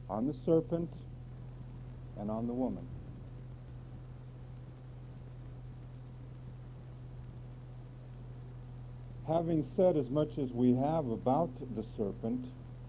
on the serpent and on the woman. Having said as much as we have about the serpent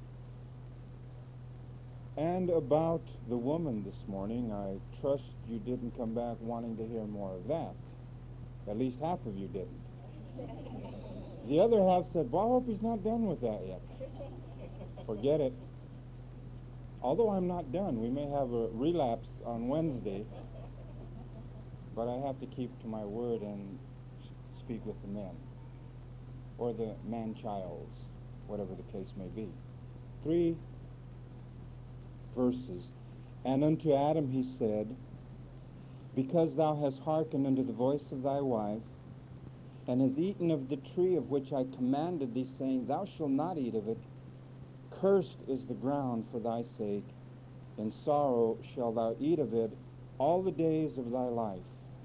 and about the woman this morning, I trust you didn't come back wanting to hear more of that. At least half of you didn't. The other half said, well, I hope he's not done with that yet. Forget it. Although I'm not done, we may have a relapse on Wednesday, but I have to keep to my word and speak with the men, or the man-childs, whatever the case may be. 3 verses. And unto Adam he said, because thou hast hearkened unto the voice of thy wife, and hast eaten of the tree of which I commanded thee, saying, thou shalt not eat of it, cursed is the ground for thy sake, in sorrow shalt thou eat of it all the days of thy life.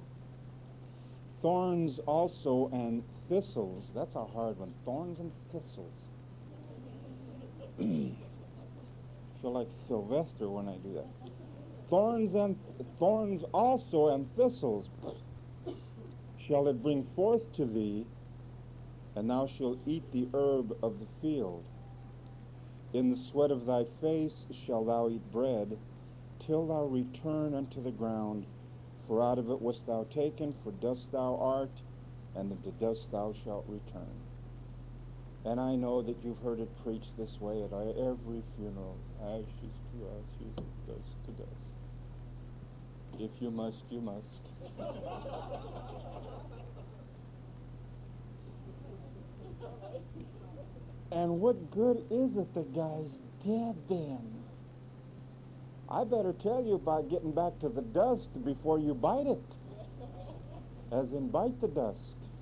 Thorns also and thistles, that's a hard one, thorns and thistles. Feel like Sylvester when I do that. Thorns also and thistles shall it bring forth to thee, and thou shalt eat the herb of the field. In the sweat of thy face shalt thou eat bread, till thou return unto the ground, for out of it wast thou taken, for dust thou art, and into dust thou shalt return. And I know that you've heard it preached this way at every funeral. Ashes to ashes, dust to dust. If you must, you must. And what good is it the guy's dead then? I better tell you about getting back to the dust before you bite it. As in, bite the dust.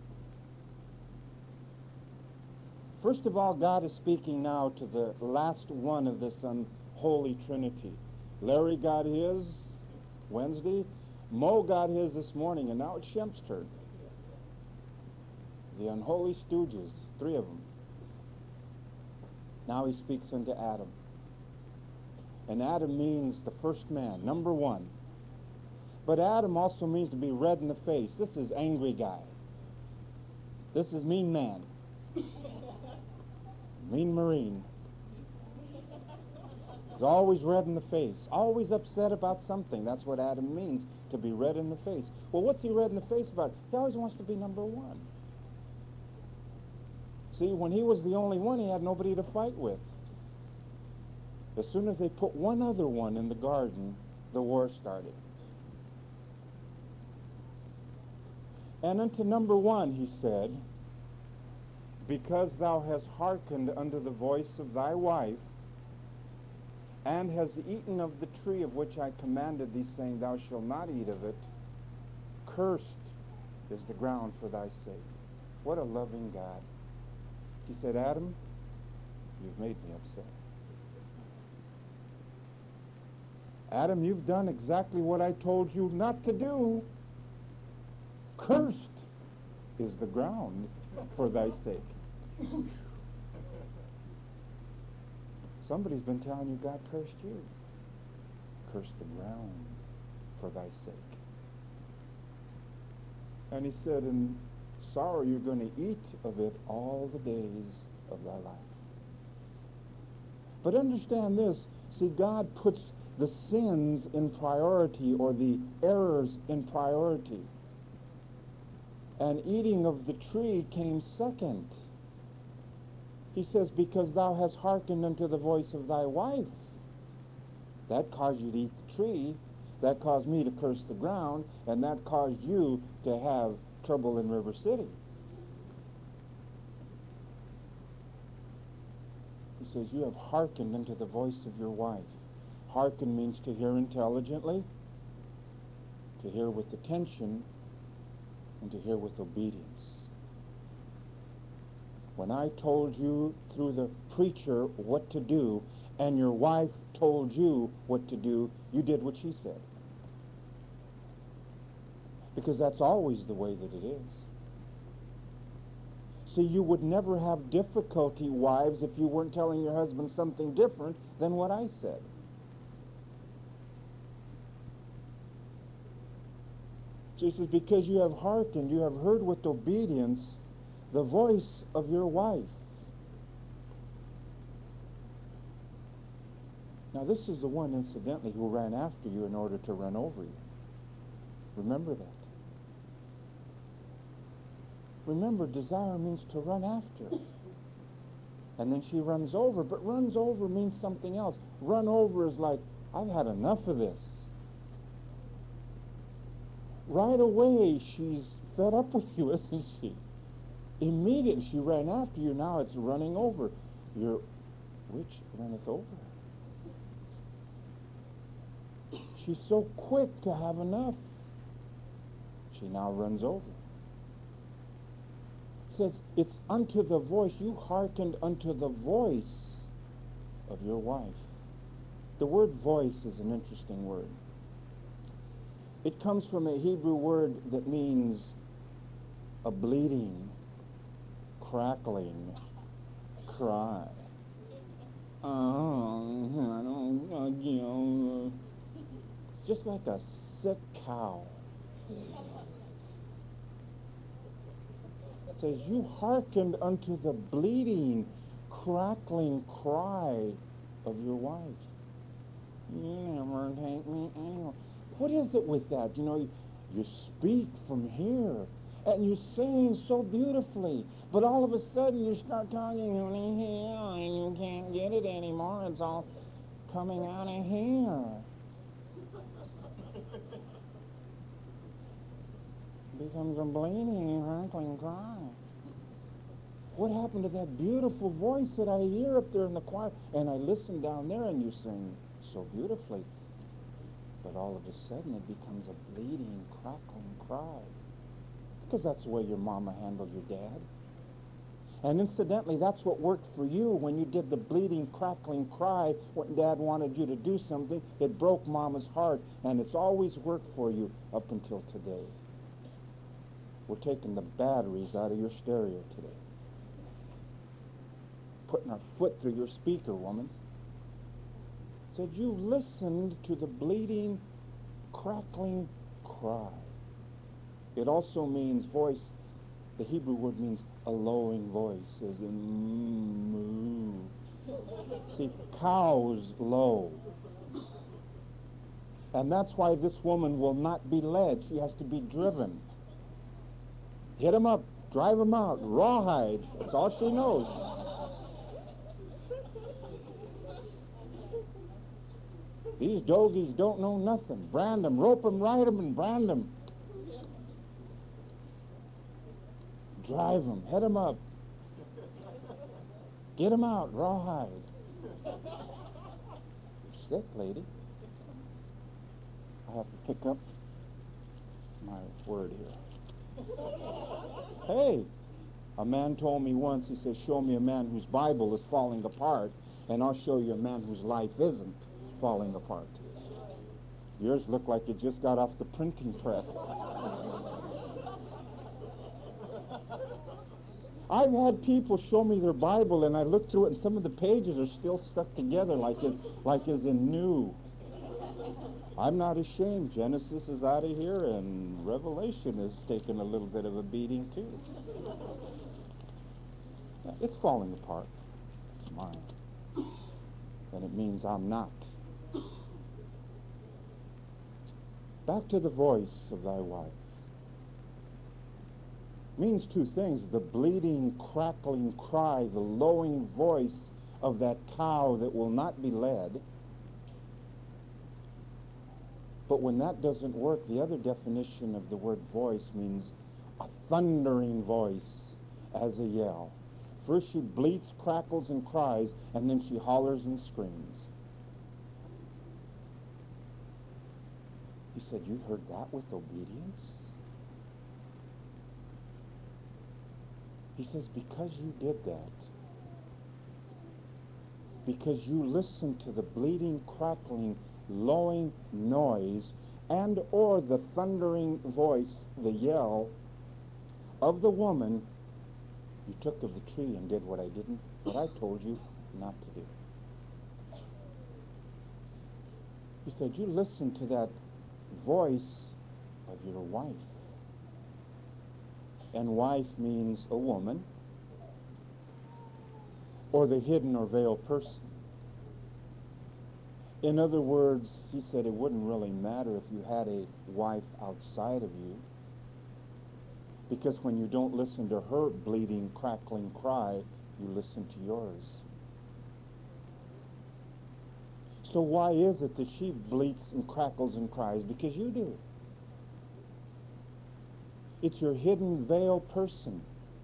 First of all, God is speaking now to the last one of this unholy trinity. Larry got his Wednesday. Mo got his this morning, and now it's Shemp's turn. The unholy stooges, 3 of them. Now he speaks unto Adam. And Adam means the first man, number 1. But Adam also means to be red in the face. This is angry guy. This is mean man. Mean Marine. He's always red in the face, always upset about something. That's what Adam means, to be red in the face. Well, what's he red in the face about? He always wants to be number 1. See, when he was the only one, he had nobody to fight with. As soon as they put one other one in the garden, the war started. And unto number 1, he said, because thou hast hearkened unto the voice of thy wife, and hast eaten of the tree of which I commanded thee, saying, thou shalt not eat of it, cursed is the ground for thy sake. What a loving God. He said, Adam, you've made me upset. Adam, you've done exactly what I told you not to do. Cursed is the ground for thy sake. Somebody's been telling you God cursed you. Curse the ground for thy sake. And he said, in sorrow you're going to eat of it all the days of thy life. But understand this. See, God puts the sins in priority, or the errors in priority. And eating of the tree came second. He says, because thou hast hearkened unto the voice of thy wife. That caused you to eat the tree. That caused me to curse the ground. And that caused you to have trouble in River City. He says, you have hearkened unto the voice of your wife. Hearken means to hear intelligently, to hear with attention, and to hear with obedience. When I told you through the preacher what to do, and your wife told you what to do, you did what she said. Because that's always the way that it is. See, you would never have difficulty, wives, if you weren't telling your husband something different than what I said. She says, because you have hearkened, you have heard with obedience the voice of your wife. Now this is the one, incidentally, who ran after you in order to run over you. Remember that. Remember, desire means to run after. And then she runs over, but runs over means something else. Run over is like, I've had enough of this. Right away, she's fed up with you, isn't she? Immediately, she ran after you. Now it's running over. Your which runneth over. She's so quick to have enough. She now runs over. It says, it's unto the voice. You hearkened unto the voice of your wife. The word voice is an interesting word. It comes from a Hebrew word that means a bleating, crackling cry. Just like a sick cow. It says, you hearkened unto the bleating, crackling cry of your wife. You never take me anywhere. What is it with that? You know, you speak from here, and you're singing so beautifully, but all of a sudden you start talking in here, and you can't get it anymore. It's all coming out of here. Becomes a bleating, crackling cry. What happened to that beautiful voice that I hear up there in the choir? And I listen down there and you sing so beautifully. But all of a sudden it becomes a bleating, crackling cry. Because that's the way your mama handled your dad. And incidentally, that's what worked for you when you did the bleating, crackling cry when Dad wanted you to do something. It broke Mama's heart, and it's always worked for you up until today. We're taking the batteries out of your stereo today. Putting our foot through your speaker, woman. Said you listened to the bleating, crackling cry. It also means voice. The Hebrew word means a lowing voice, as in moo. See, cows low. And that's why this woman will not be led. She has to be driven. Hit him up, drive him out, rawhide. That's all she knows. These doggies don't know nothing. Brand them, rope them, ride them, and brand them. Drive them, hit them up. Get them out, rawhide. You're sick, lady. I have to pick up my word here. Hey, a man told me once, he says, show me a man whose Bible is falling apart, and I'll show you a man whose life isn't falling apart. Yours look like it just got off the printing press. I've had people show me their Bible, and I look through it, and some of the pages are still stuck together like it's in new. I'm not ashamed. Genesis is out of here, and Revelation is taking a little bit of a beating, too. It's falling apart. It's mine. And it means I'm not. Back to the voice of thy wife. Means two things. The bleating, crackling cry, the lowing voice of that cow that will not be led. But when that doesn't work, the other definition of the word voice means a thundering voice as a yell. First she bleats, crackles, and cries, and then she hollers and screams. He said, you heard that with obedience? He says, because you did that, because you listened to the bleating, crackling, lowing noise and or the thundering voice, the yell of the woman, you took of the tree and did what I told you not to do. He said, you listened to that voice of your wife. and wife means a woman, or the hidden or veiled person. In other words, he said it wouldn't really matter if you had a wife outside of you, because when you don't listen to her bleeding, crackling cry, you listen to yours. So why is it that she bleats and crackles and cries? Because you do. It's your hidden veiled person.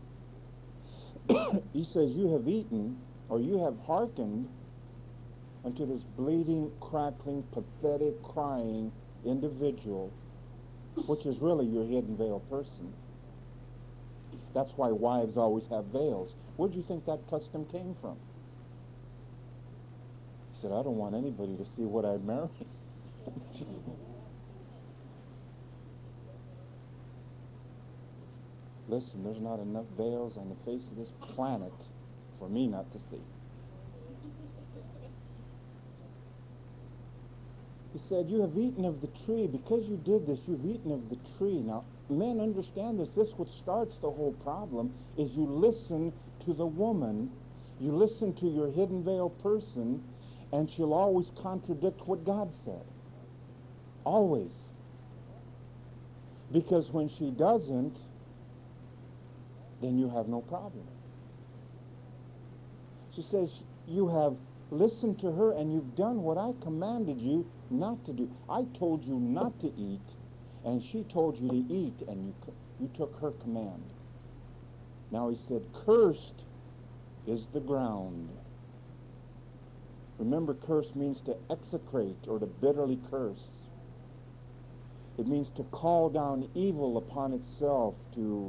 He says you have eaten, or you have hearkened unto this bleeding, crackling, pathetic, crying individual, which is really your hidden veiled person. That's why wives always have veils. Where do you think that custom came from? He said, I don't want anybody to see what I marry. Listen, there's not enough veils on the face of this planet for me not to see. He said, you have eaten of the tree. Because you did this, you've eaten of the tree. Now, men understand this. This what starts the whole problem is you listen to the woman, you listen to your hidden veiled person, and she'll always contradict what God said. Always. Because when she doesn't, then you have no problem. She says, you have listened to her and you've done what I commanded you not to do. I told you not to eat, and she told you to eat, and you took her command. Now he said, cursed is the ground. Remember, curse means to execrate or to bitterly curse. It means to call down evil upon itself, to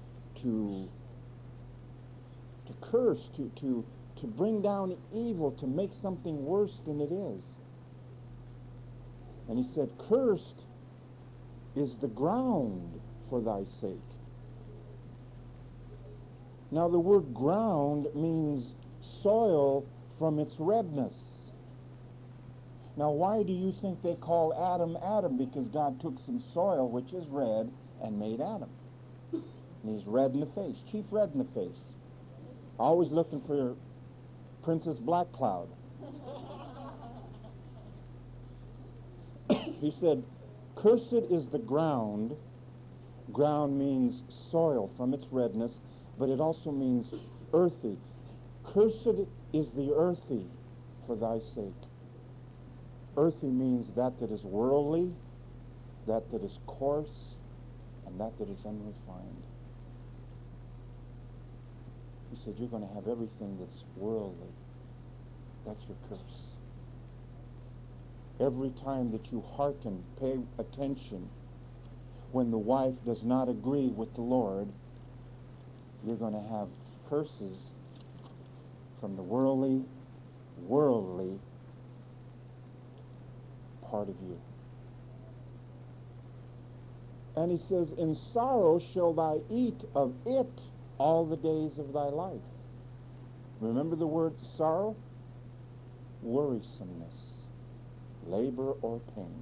curse, to bring down evil, to make something worse than it is. And he said, cursed is the ground for thy sake. Now the word ground means soil from its redness. Now why do you think they call Adam Adam? Because God took some soil, which is red, and made Adam. And he's red in the face, chief red in the face. Always looking for Princess Black Cloud. He said, cursed is the ground. Ground means soil from its redness, but it also means earthy. Cursed is the earthy for thy sake. Earthy means that is worldly, that is coarse, and that is unrefined. He said, you're going to have everything that's worldly. That's your curse. Every time that you hearken, pay attention, when the wife does not agree with the Lord, you're going to have curses from the worldly part of you. And he says, in sorrow shall thou eat of it all the days of thy life. Remember the word sorrow? Worrisomeness, labor or pain.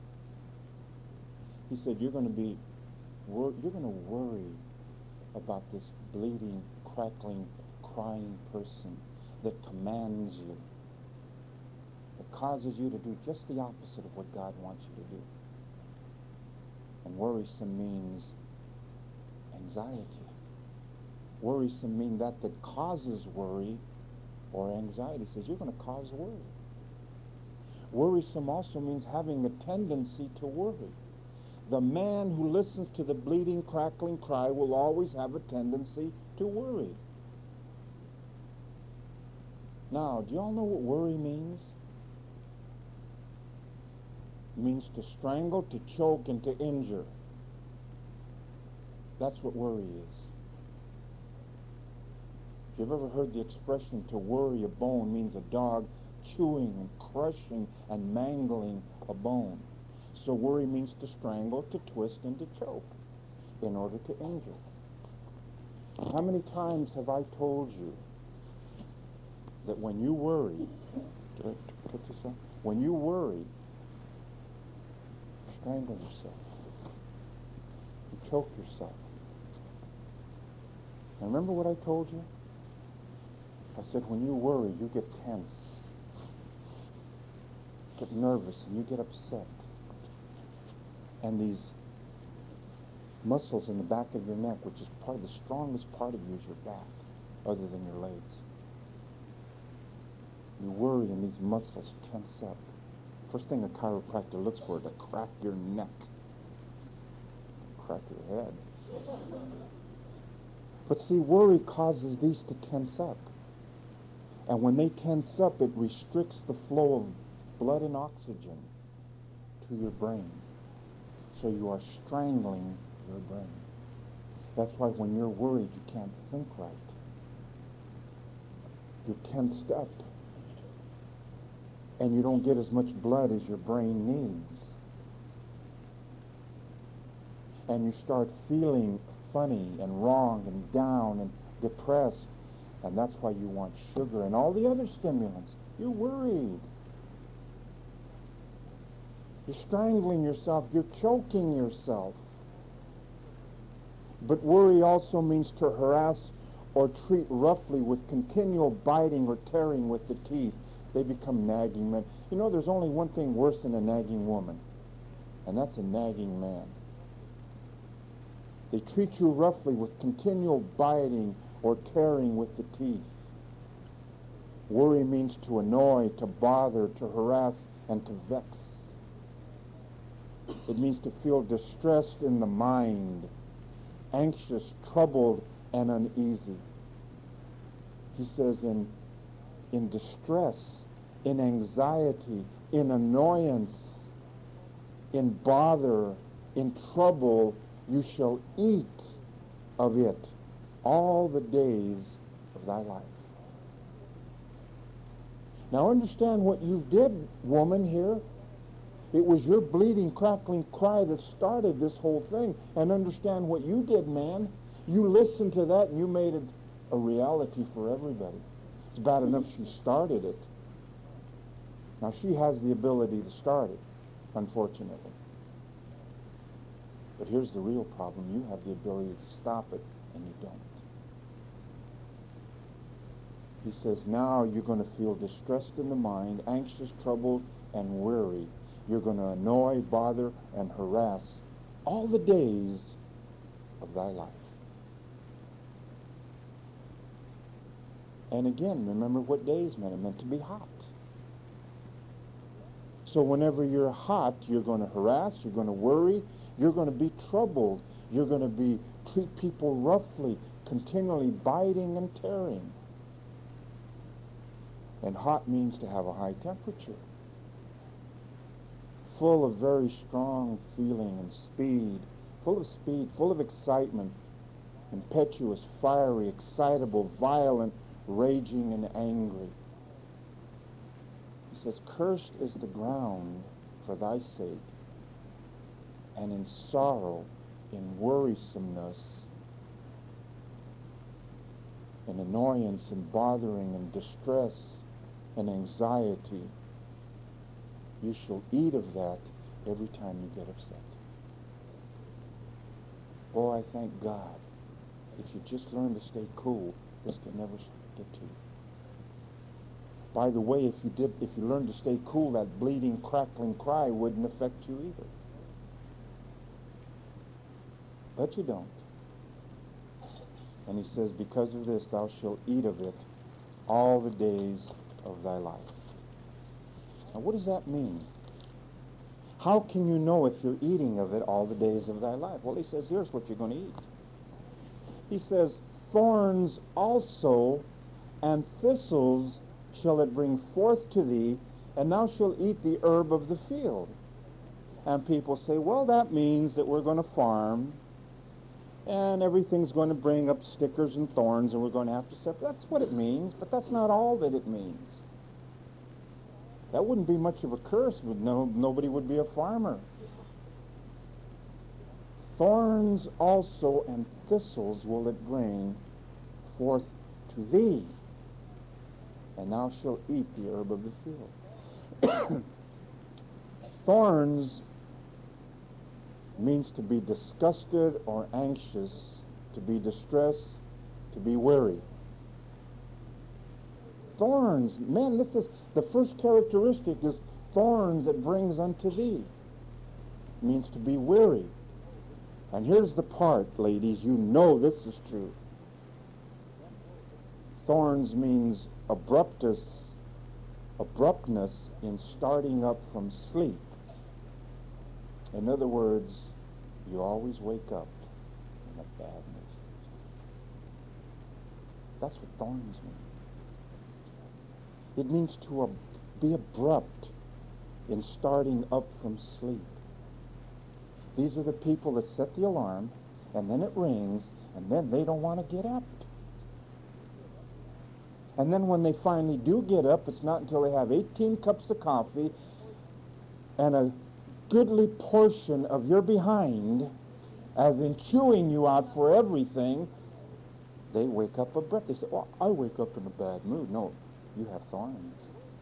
He said, you're going to worry about this bleeding, crackling, crying person that commands you, that causes you to do just the opposite of what God wants you to do. And worrisome means anxiety. Worrisome means that causes worry or anxiety. He says, you're going to cause worry. Worrisome also means having a tendency to worry. The man who listens to the bleeding, crackling cry will always have a tendency to worry. Now, do you all know what worry means? It means to strangle, to choke, and to injure. That's what worry is. If you've ever heard the expression to worry a bone, means a dog chewing and crushing and mangling a bone. So worry means to strangle, to twist, and to choke in order to injure. How many times have I told you that when you worry, did I put this on? When you worry, you strangle yourself. You choke yourself. And remember what I told you? I said when you worry, you get tense, get nervous, and you get upset. And these muscles in the back of your neck, which is part of the strongest part of you, is your back, other than your legs. You worry and these muscles tense up. First thing a chiropractor looks for is to crack your neck, crack your head. But see, worry causes these to tense up. And when they tense up, it restricts the flow of blood and oxygen to your brain. So you are strangling your brain. That's why when you're worried, you can't think right. You're tensed up. And you don't get as much blood as your brain needs. And you start feeling funny and wrong and down and depressed. And that's why you want sugar and all the other stimulants. You're worried. You're strangling yourself. You're choking yourself. But worry also means to harass or treat roughly with continual biting or tearing with the teeth. They become nagging men. You know, there's only one thing worse than a nagging woman, and that's a nagging man. They treat you roughly with continual biting or tearing with the teeth. Worry means to annoy, to bother, to harass, and to vex. It means to feel distressed in the mind, anxious, troubled, and uneasy. He says in distress, in anxiety, in annoyance, in bother, in trouble, you shall eat of it all the days of thy life. Now understand what you did, woman, here. It was your bleeding, crackling cry that started this whole thing. And understand what you did, man. You listened to that and you made it a reality for everybody. It's bad enough she started it. Now she has the ability to start it, unfortunately. But here's the real problem. You have the ability to stop it, and you don't. He says, now you're going to feel distressed in the mind, anxious, troubled, and weary. You're going to annoy, bother, and harass all the days of thy life. And again, remember what days meant. It meant to be hot. So whenever you're hot, you're going to harass, you're going to worry, you're going to be troubled, you're going to treat people roughly, continually biting and tearing. And hot means to have a high temperature, full of very strong feeling and speed, full of excitement, impetuous, fiery, excitable, violent, raging, and angry. He says, cursed is the ground for thy sake, and in sorrow, in worrisomeness, in annoyance, and bothering, and distress, and anxiety, you shall eat of that every time you get upset. Oh, I thank God. If you just learn to stay cool, this can never get to you. By the way, if you learn to stay cool, that bleeding, crackling cry wouldn't affect you either. But you don't. And he says, because of this, thou shalt eat of it all the days of thy life. Now, what does that mean? How can you know if you're eating of it all the days of thy life? Well, he says, here's what you're going to eat. He says, thorns also and thistles shall it bring forth to thee, and thou shalt eat the herb of the field. And people say, well, that means that we're going to farm, and everything's going to bring up stickers and thorns, and we're going to have to separate. That's what it means, but that's not all that it means. That wouldn't be much of a curse, but nobody would be a farmer. Thorns also and thistles will it bring forth to thee, and thou shalt eat the herb of the field. Thorns means to be disgusted or anxious, to be distressed, to be weary. Thorns, man, this is the first characteristic is thorns it brings unto thee. It means to be weary. And here's the part, ladies, you know this is true. Thorns means abruptness in starting up from sleep. In other words, you always wake up in a bad mood. That's what thorns mean. It means to be abrupt in starting up from sleep. These are the people that set the alarm, and then it rings, and then they don't want to get up. And then when they finally do get up, it's not until they have 18 cups of coffee and a goodly portion of your behind, as in chewing you out for everything, they wake up abrupt. They say, well, I wake up in a bad mood. No, you have thorns.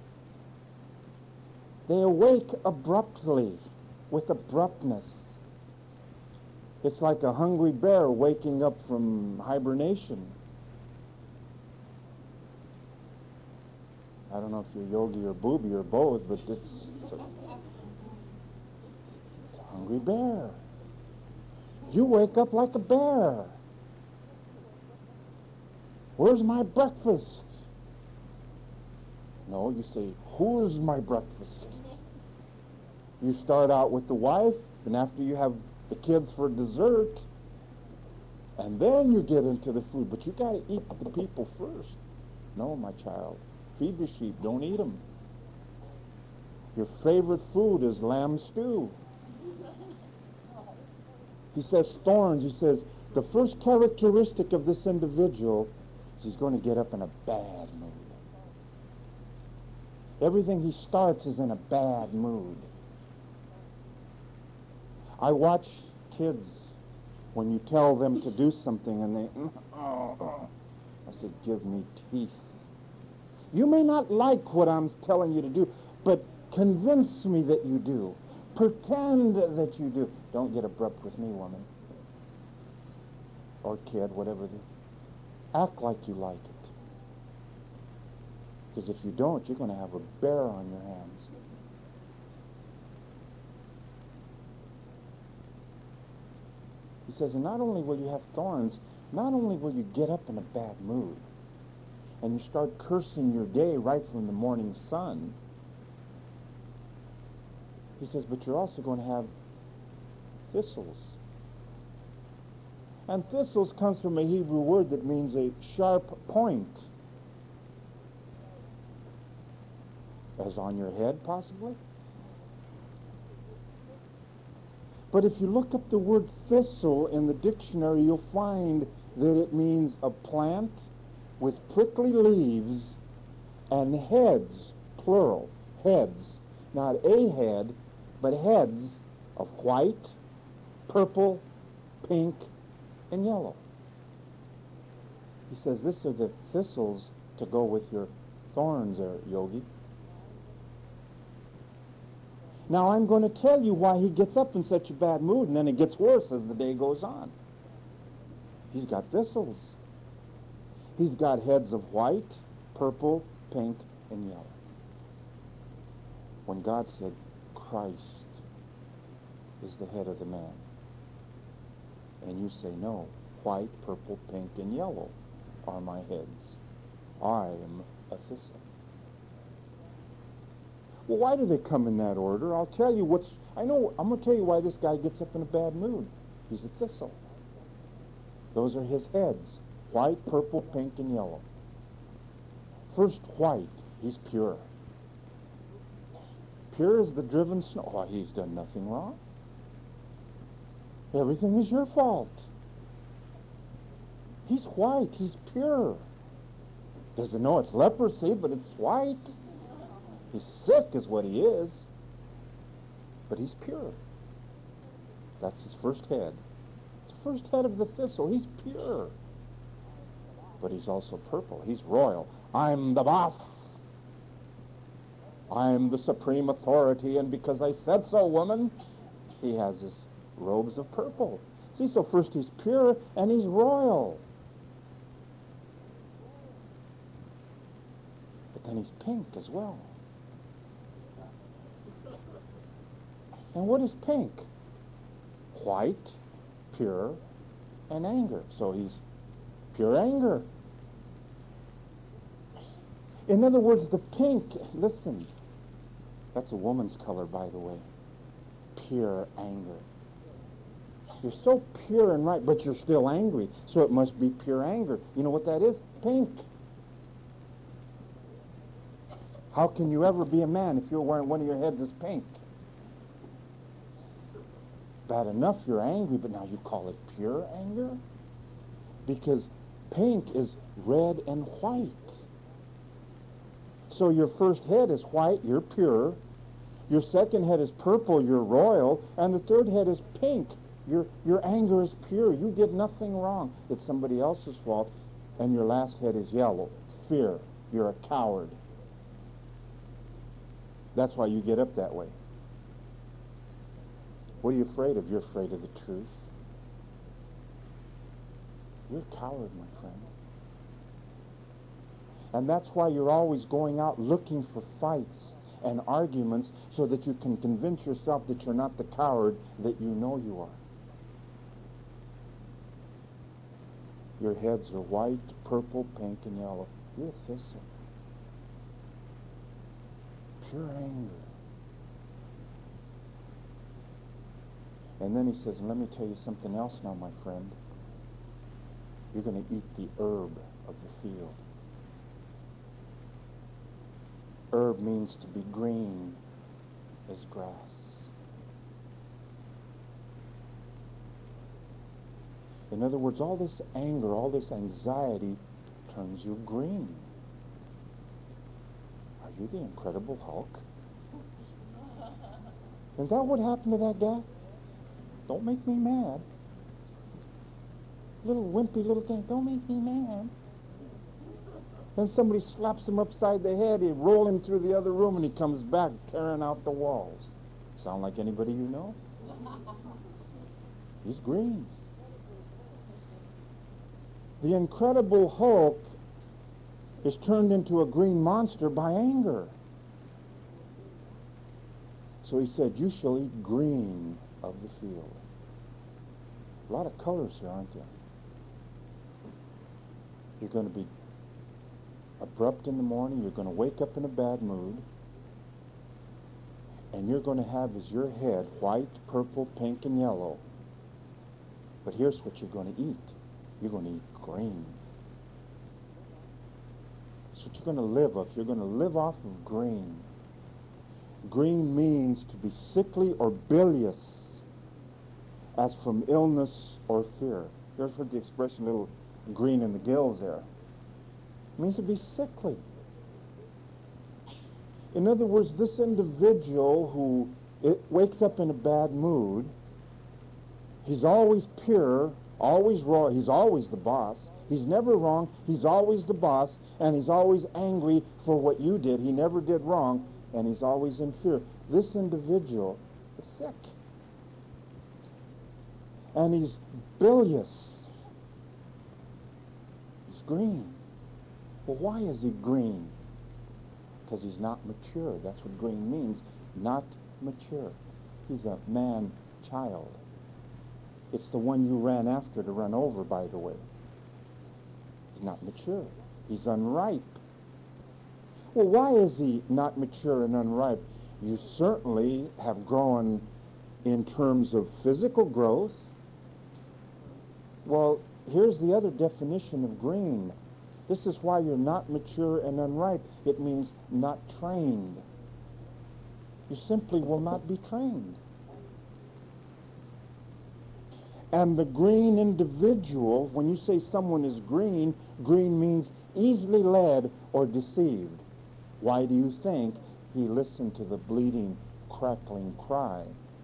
They awake abruptly, with abruptness. It's like a hungry bear waking up from hibernation. I don't know if you're yogi or booby or both, but it's a hungry bear. You wake up like a bear. Where's my breakfast? No, you say, who's my breakfast? You start out with the wife, and after you have the kids for dessert, and then you get into the food. But you got to eat the people first. No, my child. Feed the sheep. Don't eat them. Your favorite food is lamb stew. He says thorns. He says the first characteristic of this individual is he's going to get up in a bad mood. Everything he starts is in a bad mood. I watch kids when you tell them to do something and they, I said, give me teeth. You may not like what I'm telling you to do, but convince me that you do. Pretend that you do. Don't get abrupt with me, woman. Or kid, whatever. Act like you like it. Because if you don't, you're going to have a bear on your hands. He says, and not only will you have thorns, not only will you get up in a bad mood, and you start cursing your day right from the morning sun, he says, but you're also going to have thistles. And thistles comes from a Hebrew word that means a sharp point. As on your head, possibly? But if you look up the word thistle in the dictionary, you'll find that it means a plant with prickly leaves and heads, plural, heads. Not a head, but heads of white, purple, pink, and yellow. He says, this are the thistles to go with your thorns there, Yogi. Now I'm going to tell you why he gets up in such a bad mood, and then it gets worse as the day goes on. He's got thistles. He's got heads of white, purple, pink, and yellow. When God said, Christ is the head of the man, and you say, no, white, purple, pink, and yellow are my heads. I am a thistle. Well, why do they come in that order? I'll tell you I'm going to tell you why this guy gets up in a bad mood. He's a thistle. Those are his heads. White, purple, pink, and yellow. First, white. He's pure. Pure as the driven snow. Oh, he's done nothing wrong. Everything is your fault. He's white. He's pure. Doesn't know it's leprosy, but it's white. He's sick is what he is, but he's pure. That's his first head. It's the first head of the thistle. He's pure. But he's also purple. He's royal. I'm the boss. I'm the supreme authority, and because I said so, woman, he has his robes of purple. See, so first he's pure, and he's royal. And he's pink as well. And what is pink? White, pure, and anger. So he's pure anger. In other words, the pink, listen, that's a woman's color, by the way. Pure anger. You're so pure and right, but you're still angry, so it must be pure anger. You know what that is? Pink. How can you ever be a man if you're wearing one of your heads is pink? Bad enough you're angry, but now you call it pure anger? Because pink is red and white. So your first head is white, you're pure. Your second head is purple, you're royal. And the third head is pink. Your anger is pure. You did nothing wrong. It's somebody else's fault. And your last head is yellow. Fear. You're a coward. That's why you get up that way. What are you afraid of? You're afraid of the truth. You're a coward, my friend. And that's why you're always going out looking for fights and arguments so that you can convince yourself that you're not the coward that you know you are. Your heads are white, purple, pink, and yellow. You're a thistle. Pure anger. And then he says, and let me tell you something else now, my friend. You're going to eat the herb of the field. Herb means to be green as grass. In other words, all this anger, all this anxiety turns you green. Are you the Incredible Hulk? Is that what happened to that guy? Don't make me mad. Little wimpy little thing, don't make me mad. Then somebody slaps him upside the head, he roll him through the other room, and he comes back tearing out the walls. Sound like anybody you know? He's green. The Incredible Hulk is turned into a green monster by anger. So he said, you shall eat green of the field. A lot of colors here, aren't there? You're going to be abrupt in the morning. You're going to wake up in a bad mood. And you're going to have as your head white, purple, pink, and yellow. But here's what you're going to eat. You're going to eat green. That's what you're going to live off. You're going to live off of green. Green means to be sickly or bilious, as from illness or fear. You ever heard the expression, little green in the gills there? It means to be sickly. In other words, this individual who wakes up in a bad mood, he's always pure, always raw, he's always the boss. He's never wrong, he's always the boss, and he's always angry for what you did. He never did wrong, and he's always in fear. This individual is sick. And he's bilious. He's green. Well, why is he green? Because he's not mature. That's what green means. Not mature. He's a man-child. It's the one you ran after to run over, by the way. He's not mature. He's unripe. Well, why is he not mature and unripe? You certainly have grown in terms of physical growth. Well, here's the other definition of green. This is why you're not mature and unripe. It means not trained. You simply will not be trained. And the green individual, when you say someone is green, green means easily led or deceived. Why do you think he listened to the bleating, crackling cry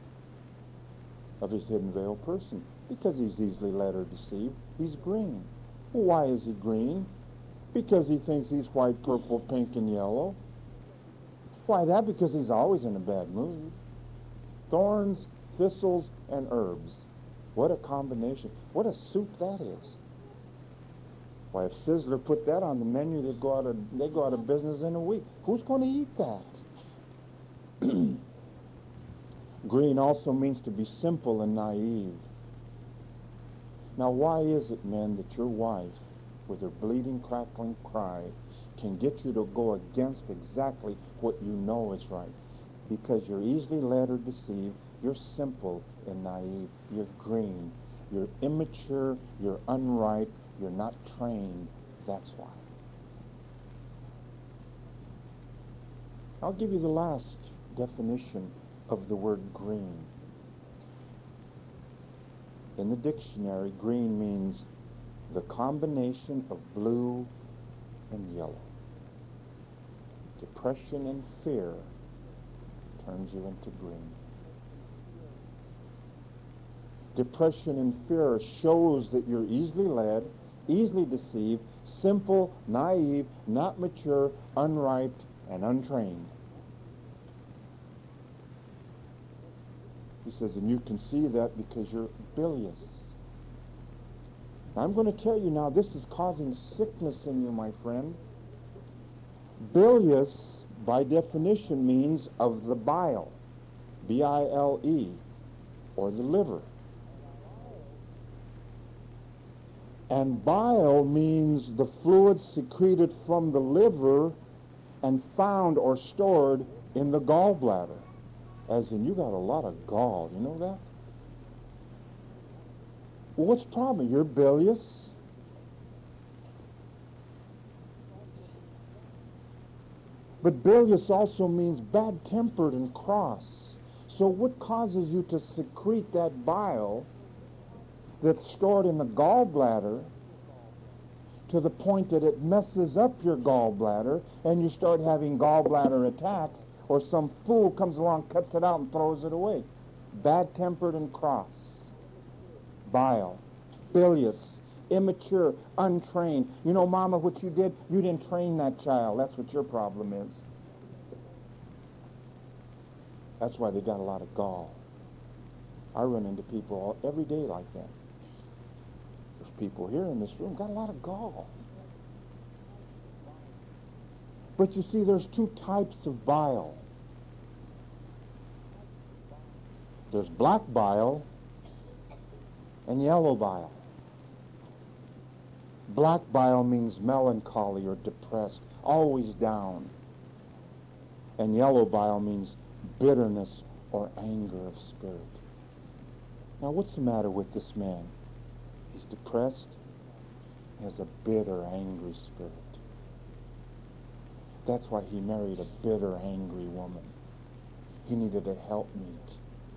of his hidden veil person? Because he's easily led or deceived. He's green. Well, why is he green? Because he thinks he's white, purple, pink, and yellow. Why that? Because he's always in a bad mood. Thorns, thistles, and herbs. What a combination. What a soup that is. Why, if Sizzler put that on the menu, they go out of business in a week. Who's going to eat that? Green also means to be simple and naive. Now, why is it, men, that your wife, with her bleeding, crackling cry, can get you to go against exactly what you know is right? Because you're easily led or deceived. You're simple and naive. You're green. You're immature. You're unripe. You're not trained. That's why. I'll give you the last definition of the word green. In the dictionary, green means the combination of blue and yellow. Depression and fear turns you into green. Depression and fear shows that you're easily led, easily deceived, simple, naive, not mature, unripe, and untrained. He says, and you can see that because you're bilious. Now, I'm going to tell you now, this is causing sickness in you, my friend. Bilious, by definition, means of the bile, B-I-L-E, or the liver. And bile means the fluid secreted from the liver and found or stored in the gallbladder. As in, you got a lot of gall. You know that? Well, what's the problem? You're bilious. But bilious also means bad-tempered and cross. So what causes you to secrete that bile that's stored in the gallbladder to the point that it messes up your gallbladder and you start having gallbladder attacks, or some fool comes along, cuts it out, and throws it away? Bad-tempered and cross. Bile. Bilious. Immature. Untrained. You know, Mama, what you did? You didn't train that child. That's what your problem is. That's why they got a lot of gall. I run into people every day like that. There's people here in this room got a lot of gall. But you see, there's two types of bile. There's black bile and yellow bile. Black bile means melancholy or depressed, always down. And yellow bile means bitterness or anger of spirit. Now, what's the matter with this man? He's depressed. He has a bitter, angry spirit. That's why he married a bitter, angry woman. He needed a helpmeet.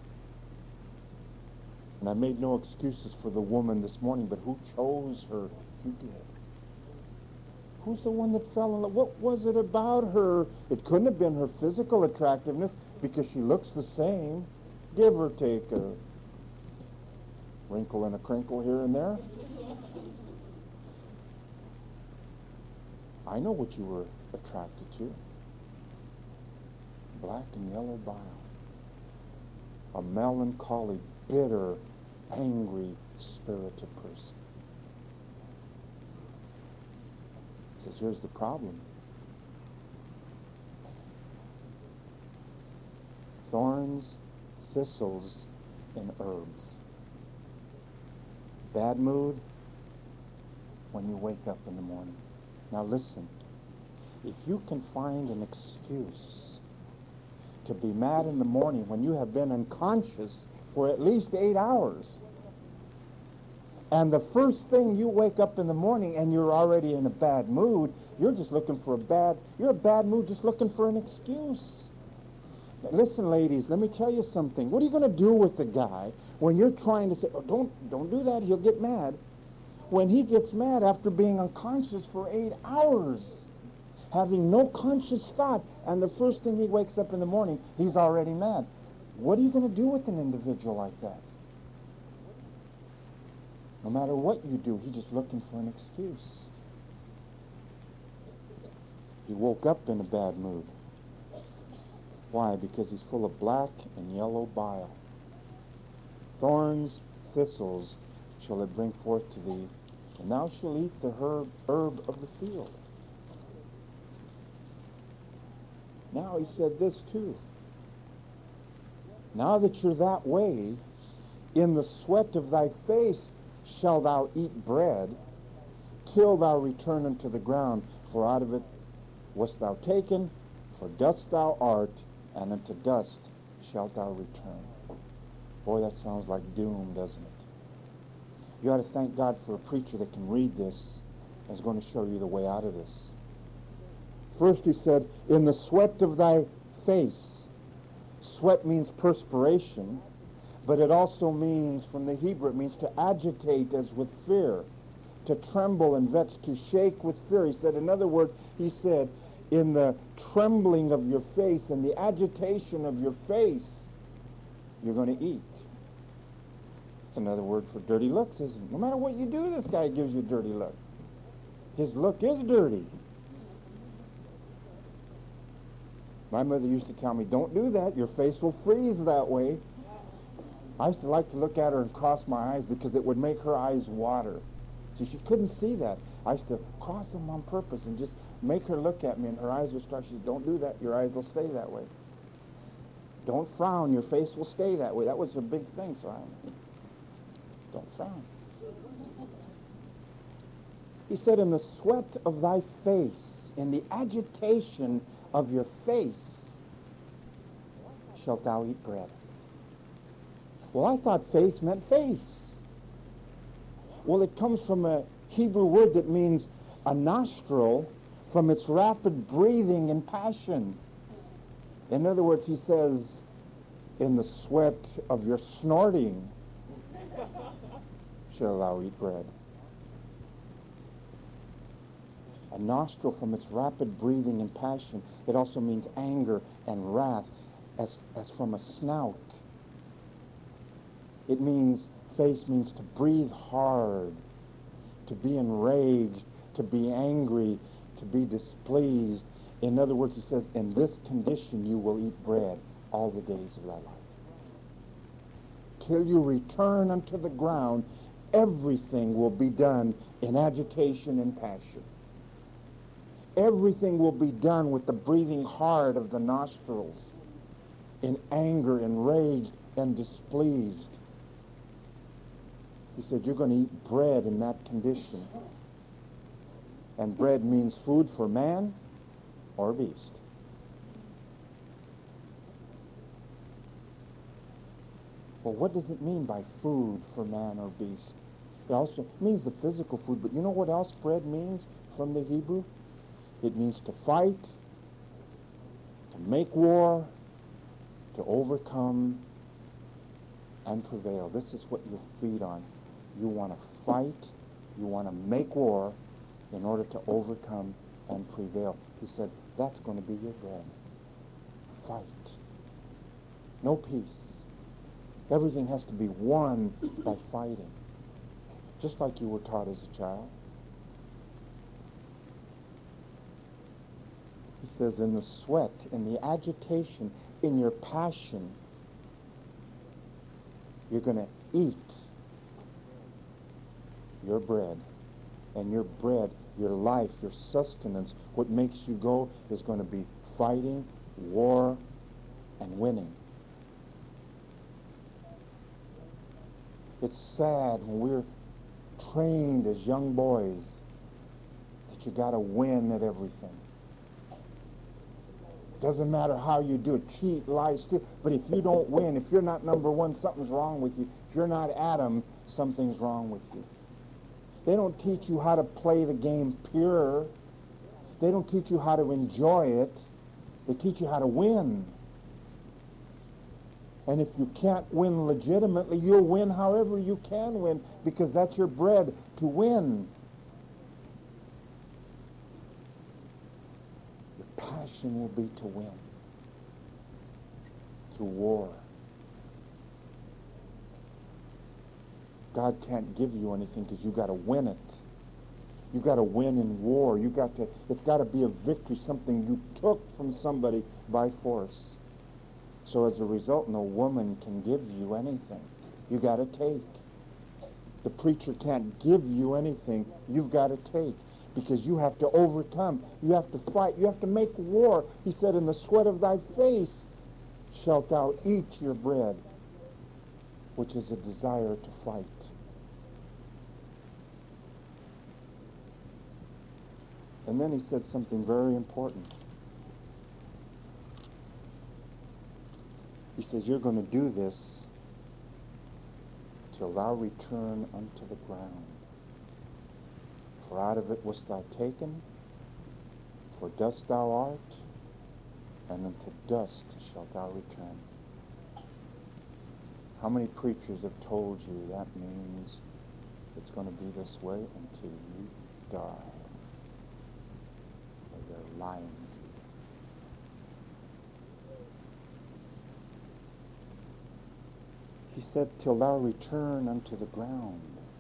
And I made no excuses for the woman this morning, but who chose her? You did. Who's the one that fell in love? What was it about her? It couldn't have been her physical attractiveness, because she looks the same, give or take a wrinkle and a crinkle here and there. I know what you were attracted to. Black and yellow bile. A melancholy, bitter, angry, spirited person. He says, here's the problem. Thorns, thistles, and herbs. Bad mood when you wake up in the morning. Now listen, if you can find an excuse to be mad in the morning when you have been unconscious for at least 8 hours, and the first thing you wake up in the morning and you're already in a bad mood, you're a bad mood just looking for an excuse. Listen, ladies, let me tell you something. What are you going to do with the guy when you're trying to say, oh, don't do that, he'll get mad? When he gets mad after being unconscious for 8 hours, having no conscious thought, and the first thing he wakes up in the morning, he's already mad. What are you going to do with an individual like that? No matter what you do, he's just looking for an excuse. He woke up in a bad mood. Why? Because he's full of black and yellow bile. Thorns, thistles shall it bring forth to thee, and thou shalt eat the herb of the field. Now he said this too. Now that you're that way, in the sweat of thy face shalt thou eat bread, till thou return unto the ground, for out of it wast thou taken, for dust thou art, and unto dust shalt thou return. Boy, that sounds like doom, doesn't it? You ought to thank God for a preacher that can read this and is going to show you the way out of this. First he said, in the sweat of thy face. Sweat means perspiration, but it also means, from the Hebrew, it means to agitate as with fear, to tremble and vex, to shake with fear. He said, in other words, he said, in the trembling of your face and the agitation of your face, you're going to eat. It's another word for dirty looks, isn't it? No matter what you do, this guy gives you a dirty look. His look is dirty. My mother used to tell me, don't do that. Your face will freeze that way. I used to like to look at her and cross my eyes because it would make her eyes water. See, she couldn't see that. I used to cross them on purpose and just make her look at me, and her eyes would start. She said, don't do that. Your eyes will stay that way. Don't frown. Your face will stay that way. That was a big thing, so don't frown. He said, in the sweat of thy face, in the agitation of your face, shalt thou eat bread. Well, I thought face meant face. Well, it comes from a Hebrew word that means a nostril, from its rapid breathing and passion. In other words, he says, in the sweat of your snorting shalt thou eat bread. A nostril from its rapid breathing and passion. It also means anger and wrath, as from a snout. It means, face means to breathe hard, to be enraged, to be angry, to be displeased. In other words, he says, in this condition you will eat bread all the days of thy life. Till you return unto the ground, everything will be done in agitation and passion. Everything will be done with the breathing hard of the nostrils, in anger, enraged, and displeased. He said, you're going to eat bread in that condition. And bread means food for man or beast. Well, what does it mean by food for man or beast? It also means the physical food, but you know what else bread means from the Hebrew? It means to fight, to make war, to overcome, and prevail. This is what you feed on. You want to fight, you want to make war in order to overcome and prevail. He said, that's going to be your bread. Fight. No peace. Everything has to be won by fighting. Just like you were taught as a child. He says, in the sweat, in the agitation, in your passion, you're going to eat your bread. And your bread, your life, your sustenance, what makes you go is going to be fighting, war, and winning. It's sad when we're trained as young boys that you got to win at everything. Doesn't matter how you do it, cheat, lie, steal. But if you don't win, if you're not number one, something's wrong with you. If you're not Adam, something's wrong with you. They don't teach you how to play the game pure. They don't teach you how to enjoy it. They teach you how to win. And if you can't win legitimately, you'll win however you can win, because that's your bread, to win. Passion will be to win through war. God can't give you anything because you got to win it. You got to win in war. It's got to be a victory, something you took from somebody by force. So as a result, no woman can give you anything. You got to take. The preacher can't give you anything. You've got to take, because you have to overcome. You have to fight. You have to make war. He said, in the sweat of thy face shalt thou eat your bread, which is a desire to fight. And then he said something very important. He says, you're going to do this till thou return unto the ground. For out of it wast thou taken, for dust thou art, and unto dust shalt thou return. How many preachers have told you that means it's going to be this way until you die? Well, they're lying. He said, till thou return unto the ground,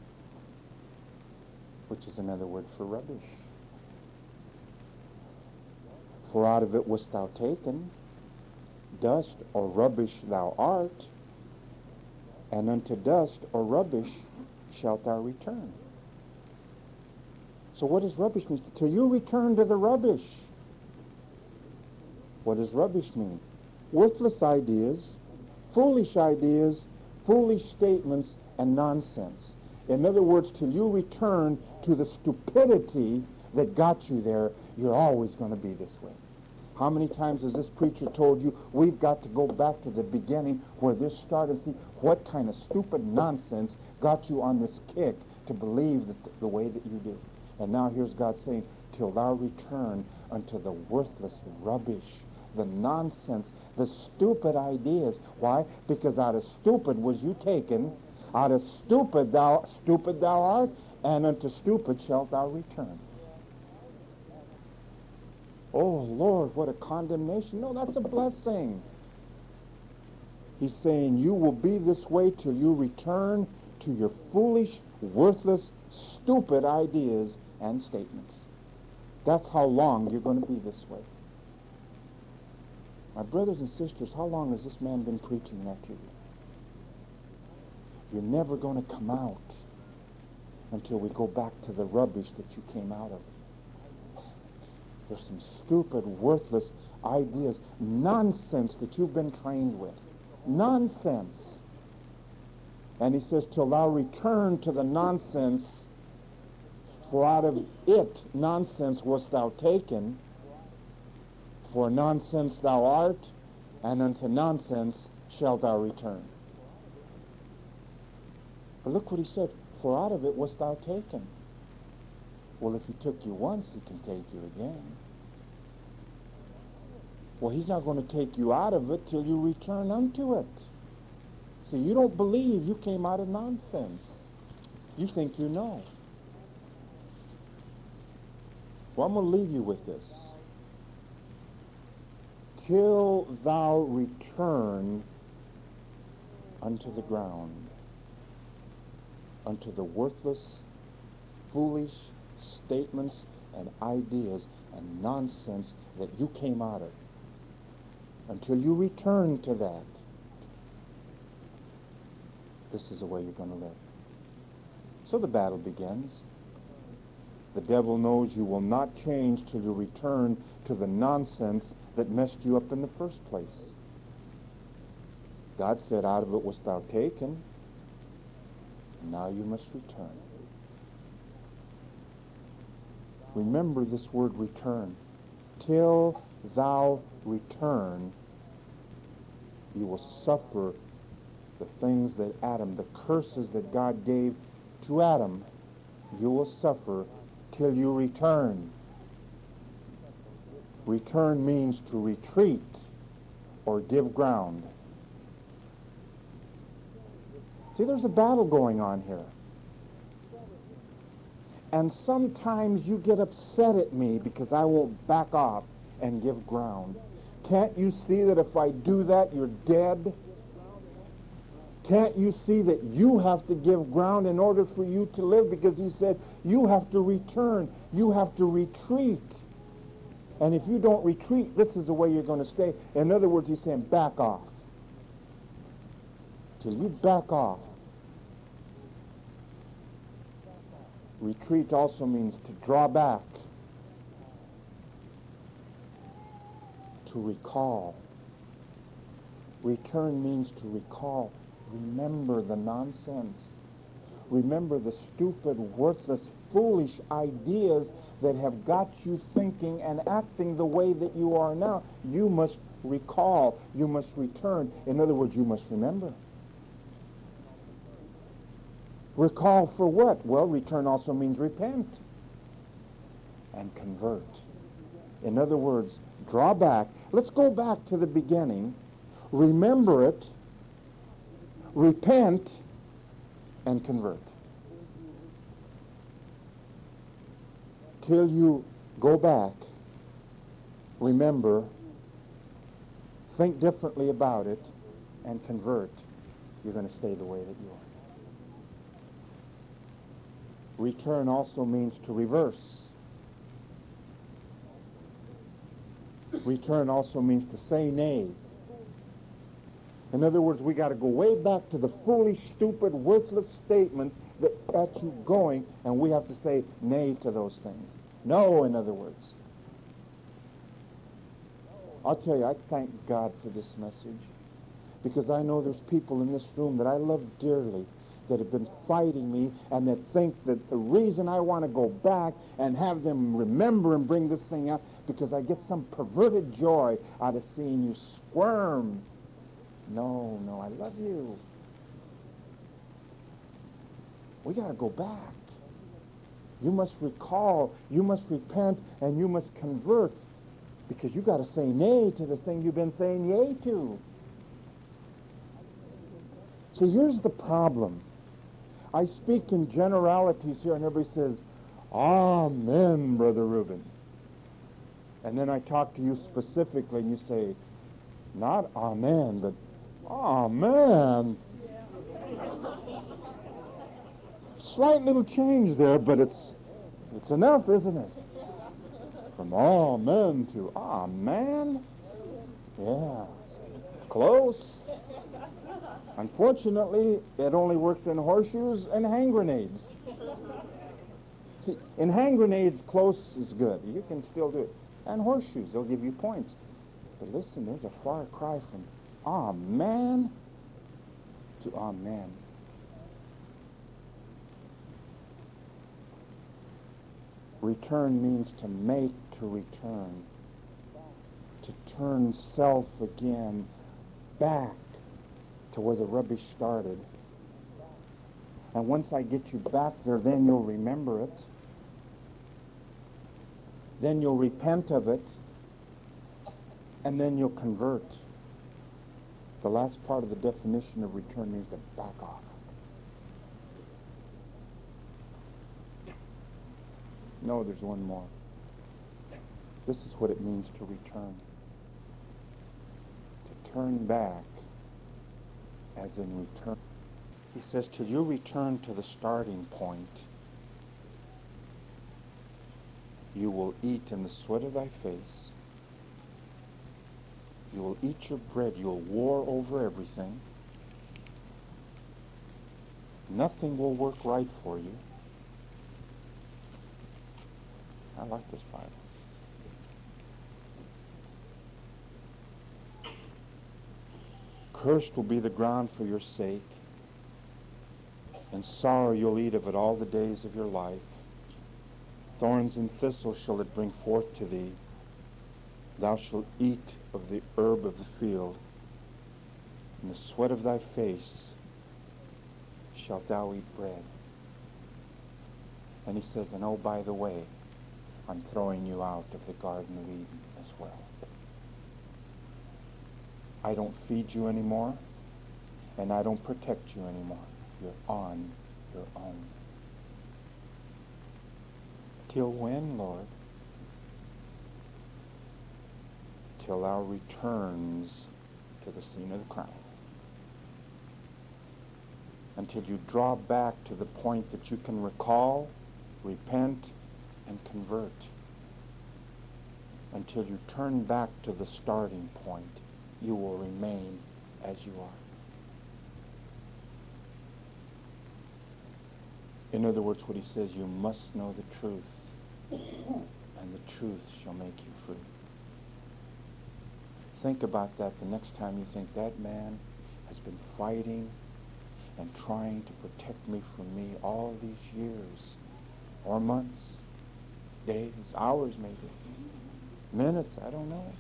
which is another word for rubbish. For out of it wast thou taken, dust or rubbish thou art, and unto dust or rubbish shalt thou return. So what does rubbish mean? Till you return to the rubbish. What does rubbish mean? Worthless ideas, foolish statements, and nonsense. In other words, till you return to the stupidity that got you there, you're always going to be this way. How many times has this preacher told you, we've got to go back to the beginning where this started? See what kind of stupid nonsense got you on this kick to believe that the way that you do. And now here's God saying, till thou return unto the worthless rubbish, the nonsense, the stupid ideas. Why? Because out of stupid was you taken, out of stupid thou art, and unto stupid shalt thou return. Oh, Lord, what a condemnation. No, that's a blessing. He's saying you will be this way till you return to your foolish, worthless, stupid ideas and statements. That's how long you're going to be this way. My brothers and sisters, how long has this man been preaching that to you? You're never going to come out until we go back to the rubbish that you came out of. There's some stupid, worthless ideas, nonsense that you've been trained with. Nonsense. And he says, till thou return to the nonsense, for out of it, nonsense, wast thou taken, for nonsense thou art, and unto nonsense shalt thou return. But look what he said, for out of it wast thou taken. Well, if he took you once, he can take you again. Well, he's not going to take you out of it till you return unto it. See, you don't believe you came out of nonsense. You think you know. Well, I'm going to leave you with this. Till thou return unto the ground, unto the worthless, foolish statements and ideas and nonsense that you came out of. Until you return to that, this is the way you're going to live. So the battle begins. The devil knows you will not change till you return to the nonsense that messed you up in the first place. God said, out of it wast thou taken, and now you must return. Remember this word return. Till thou return, you will suffer the things that Adam, the curses that God gave to Adam, you will suffer till you return. Return means to retreat or give ground. See, there's a battle going on here. And sometimes you get upset at me because I won't back off and give ground. Can't you see that if I do that, you're dead? Can't you see that you have to give ground in order for you to live? Because he said, you have to return. You have to retreat. And if you don't retreat, this is the way you're going to stay. In other words, he's saying, back off. Till you back off. Retreat also means to draw back, to recall. Return means to recall. Remember the nonsense. Remember the stupid, worthless, foolish ideas that have got you thinking and acting the way that you are now. You must recall. You must return. In other words, you must remember. Recall for what? Well, return also means repent and convert. In other words, draw back. Let's go back to the beginning. Remember it, repent, and convert. Till you go back, remember, think differently about it, and convert, you're going to stay the way that you are. Return also means to reverse. Return also means to say nay. In other words, we got to go way back to the foolish, stupid, worthless statements that got you going, and we have to say nay to those things. No, in other words. I'll tell you, I thank God for this message, because I know there's people in this room that I love dearly that have been fighting me and that think that the reason I want to go back and have them remember and bring this thing out because I get some perverted joy out of seeing you squirm. No, I love you. We got to go back. You must recall, you must repent, and you must convert, because you got to say nay to the thing you've been saying yea to. See, here's the problem. I speak in generalities here, and everybody says, Amen, Brother Reuben. And then I talk to you specifically, and you say, not Amen, but Amen. Slight little change there, but it's enough, isn't it? From Amen to Amen? Yeah, it's close. Unfortunately, it only works in horseshoes and hand grenades. See, in hand grenades, close is good. You can still do it. And horseshoes, they'll give you points. But listen, there's a far cry from Amen to Amen. Return means to make to return. To turn self again back to where the rubbish started. And once I get you back there, then you'll remember it. Then you'll repent of it. And then you'll convert. The last part of the definition of return means to back off. No, there's one more. This is what it means to return. To turn back, as in return. He says, till you return to the starting point, you will eat in the sweat of thy face. You will eat your bread. You'll war over everything. Nothing will work right for you. I like this Bible. Cursed will be the ground for your sake. In sorrow you'll eat of it all the days of your life. Thorns and thistles shall it bring forth to thee. Thou shalt eat of the herb of the field. In the sweat of thy face shalt thou eat bread. And he says, and oh, by the way, I'm throwing you out of the Garden of Eden as well. I don't feed you anymore, and I don't protect you anymore. You're on your own. Till when, Lord? Till thou returns to the scene of the crime. Until you draw back to the point that you can recall, repent, and convert. Until you turn back to the starting point, you will remain as you are. In other words, what he says, you must know the truth, and the truth shall make you free. Think about that the next time you think that man has been fighting and trying to protect me from me all these years, or months, days, hours maybe, minutes, I don't know.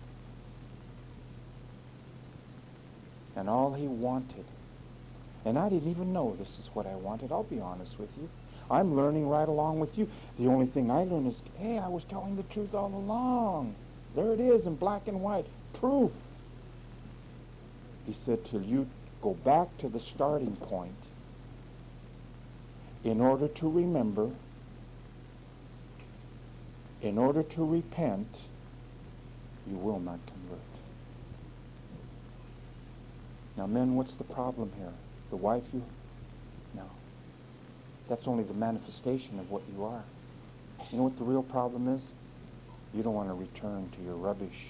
And all he wanted, and I didn't even know this is what I wanted, I'll be honest with you. I'm learning right along with you. The only thing I learned is, hey, I was telling the truth all along. There it is in black and white. Proof. He said, till you go back to the starting point in order to remember, in order to repent, you will not convert. Now, men, what's the problem here? The wife you? No. That's only the manifestation of what you are. You know what the real problem is? You don't want to return to your rubbish.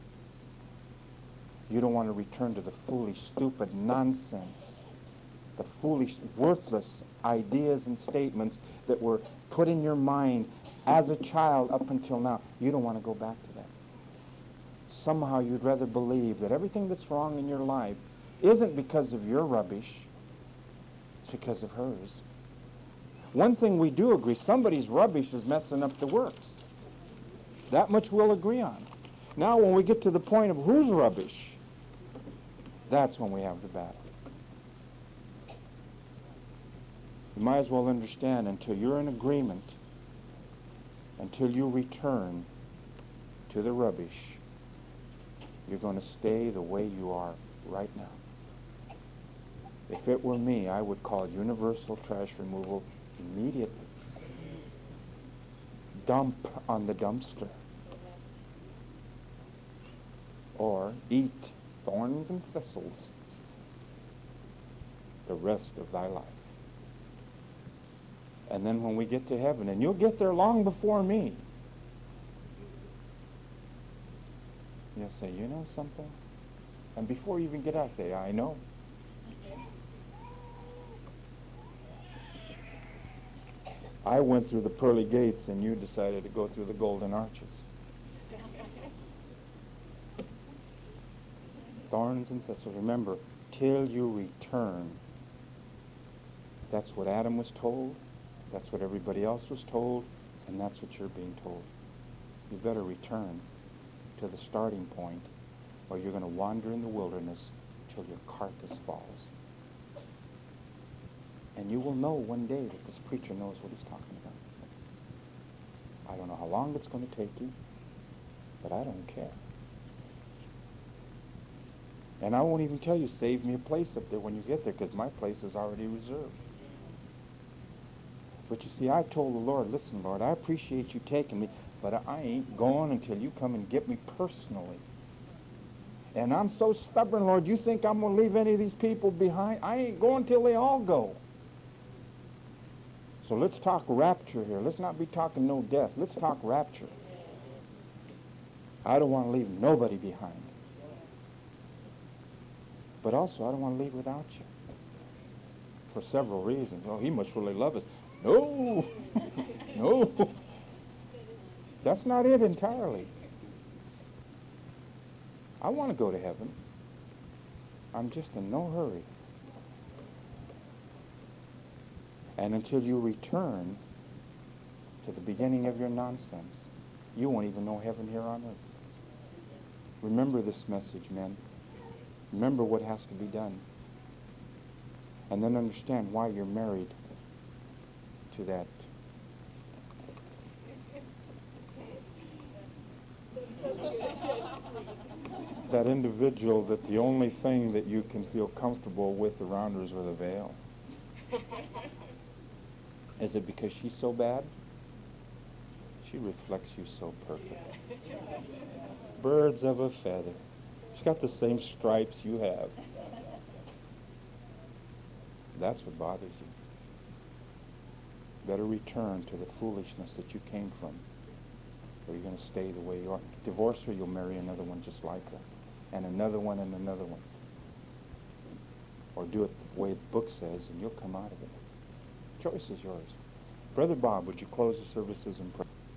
You don't want to return to the foolish, stupid nonsense, the foolish, worthless ideas and statements that were put in your mind as a child up until now. You don't want to go back to that. Somehow you'd rather believe that everything that's wrong in your life isn't because of your rubbish, it's because of hers. One thing we do agree, somebody's rubbish is messing up the works. That much we'll agree on. Now when we get to the point of whose rubbish, that's when we have the battle. You might as well understand, until you're in agreement, until you return to the rubbish, you're going to stay the way you are right now. If it were me, I would call universal trash removal immediately. Dump on the dumpster. Or eat thorns and thistles the rest of thy life. And then when we get to heaven, and you'll get there long before me, you'll say, you know something? And before you even get out, say, I know. I went through the pearly gates and you decided to go through the golden arches. Thorns and thistles. Remember, till you return. That's what Adam was told. That's what everybody else was told. And that's what you're being told. You better return to the starting point, or you're going to wander in the wilderness till your carcass falls. And you will know one day that this preacher knows what he's talking about. I don't know how long it's going to take you, but I don't care. And I won't even tell you, save me a place up there when you get there, because my place is already reserved. But you see, I told the Lord, listen, Lord, I appreciate you taking me, but I ain't going until you come and get me personally. And I'm so stubborn, Lord, you think I'm going to leave any of these people behind? I ain't going till they all go. So let's talk rapture here. Let's not be talking no death. Let's talk rapture. I don't want to leave nobody behind. But also, I don't want to leave without you. For several reasons. Oh, he must really love us. No. No. That's not it entirely. I want to go to heaven. I'm just in no hurry. And until you return to the beginning of your nonsense, you won't even know heaven here on earth. Remember this message, men. Remember what has to be done. And then understand why you're married to that individual, that the only thing that you can feel comfortable with around her is with a veil. Is it because she's so bad? She reflects you so perfect. Birds of a feather. She's got the same stripes you have. That's what bothers you. Better return to the foolishness that you came from, or you're going to stay the way you are. Divorce her, you'll marry another one just like her, and another one and another one. Or do it the way the book says, and you'll come out of it. choice is yours. Brother Bob, would you close the services in prayer?